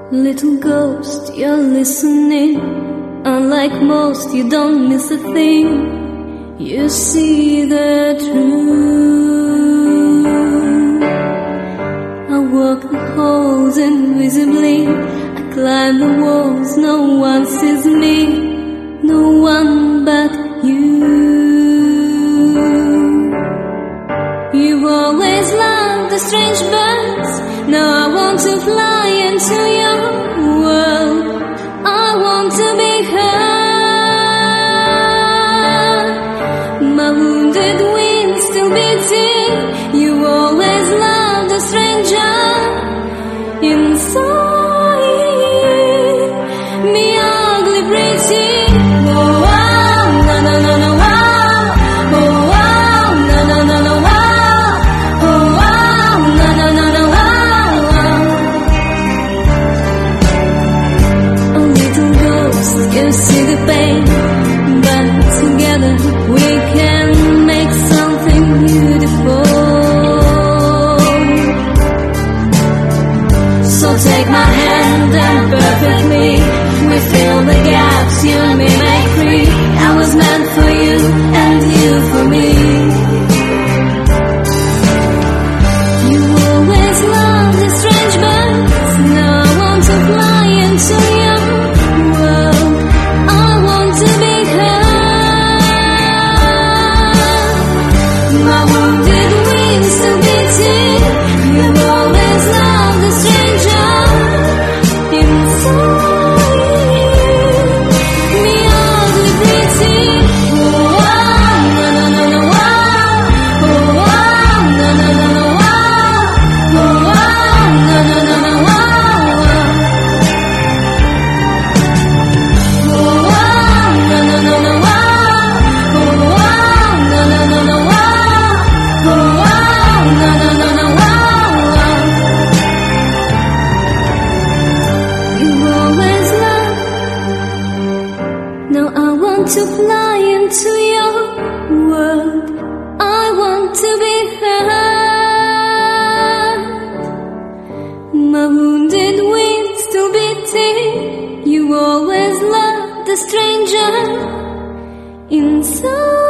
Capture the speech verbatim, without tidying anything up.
Little ghost, you're listening. Unlike most, you don't miss a thing. You see the truth. I walk the halls invisibly. I climb the walls, no one sees me. No one but you. You always loved the strange birds. Now I want to fly into your world. I want to be heard. My wounded wings still beating. You always loved a stranger inside me, ugly pretty. Oh wow, no no no no wow. Oh wow, no no no no wow. Oh wow, no no no no wow. A little ghost, you see the pain, but together we can make something beautiful. So take my hand and perfectly we fill the gaps, you and me make free. I was meant for you and you for me. You always loved the strange birds. Now I want to fly into your world. I want to be heard. My wounded wings still beating. You always loved the stranger inside. To fly into your world, I want to be heard. My wounded wings still beating. You always loved the stranger inside.